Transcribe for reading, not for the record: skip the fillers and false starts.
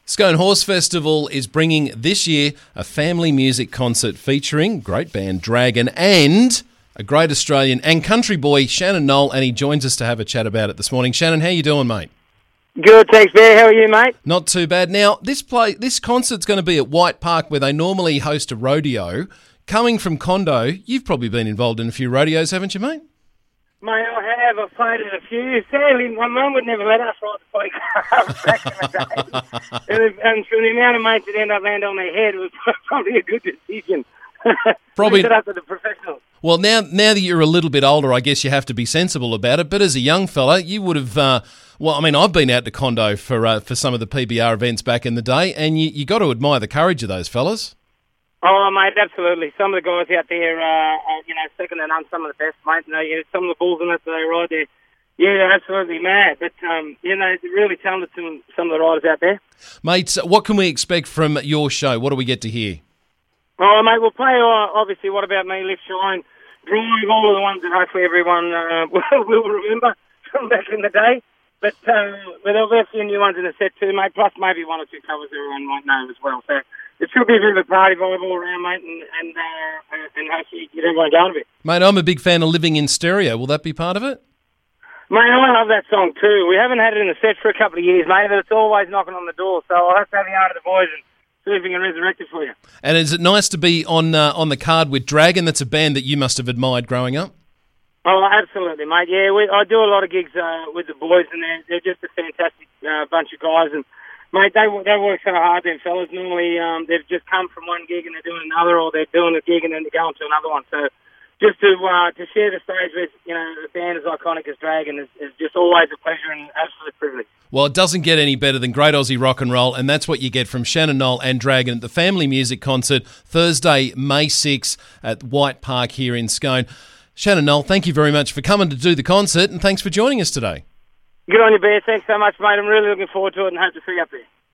Scone Horse Festival is bringing this year a family music concert featuring great band Dragon and a great Australian and country boy, Shannon Noll, and he joins us to have a chat about it this morning. Shannon, how you doing, mate? Good, thanks, Bear. How are you, mate? Not too bad. Now, this concert's going to be at White Park where they normally host a rodeo. Coming from Condo, you've probably been involved in a few rodeos, haven't you, mate? Mate, I have. I've played in a few. Sadly, my mum would never let us ride the bike back in the day. And for the amount of mates that end up land on their head, it was probably a good decision. Probably. Leave it up to the professionals. Well, now that you're a little bit older, I guess you have to be sensible about it. But as a young fella, you would have... I've been out to Condo for some of the PBR events back in the day, and you got to admire the courage of those fellas. Oh, mate, absolutely. Some of the guys out there, second to none, some of the best, mate. Some of the bulls in it that they ride there, they're absolutely mad. But, they're really talented, some of the riders out there. Mate, what can we expect from your show? What do we get to hear? Oh, mate, we'll play, obviously, What About Me, Lift, Shine, Drive, all of the ones that hopefully everyone will remember from back in the day. But there'll be a few new ones in the set too, mate, plus maybe one or two covers everyone might know as well. So it should be a bit of a party vibe all around, mate, and hopefully get everyone going a bit. Mate, I'm a big fan of Living in Stereo. Will that be part of it? Mate, I love that song too. We haven't had it in the set for a couple of years, mate, but it's always knocking on the door. So I'll have to have the art of the boys and see if we can resurrect it for you. And is it nice to be on the card with Dragon? That's a band that you must have admired growing up. Oh, absolutely, mate. Yeah, I do a lot of gigs with the boys, and they're just a fantastic bunch of guys. And, mate, they work so hard, them fellas. Normally, they've just come from one gig and they're doing another, or they're doing a gig and then they're going to another one. So just to share the stage with, a band as iconic as Dragon is just always a pleasure and an absolute privilege. Well, it doesn't get any better than great Aussie rock and roll, and that's what you get from Shannon Noll and Dragon at the Family Music Concert, Thursday, May 6 at White Park here in Scone. Shannon Noll, thank you very much for coming to do the concert, and thanks for joining us today. Good on you, Bear. Thanks so much, mate. I'm really looking forward to it and hope to see you up there.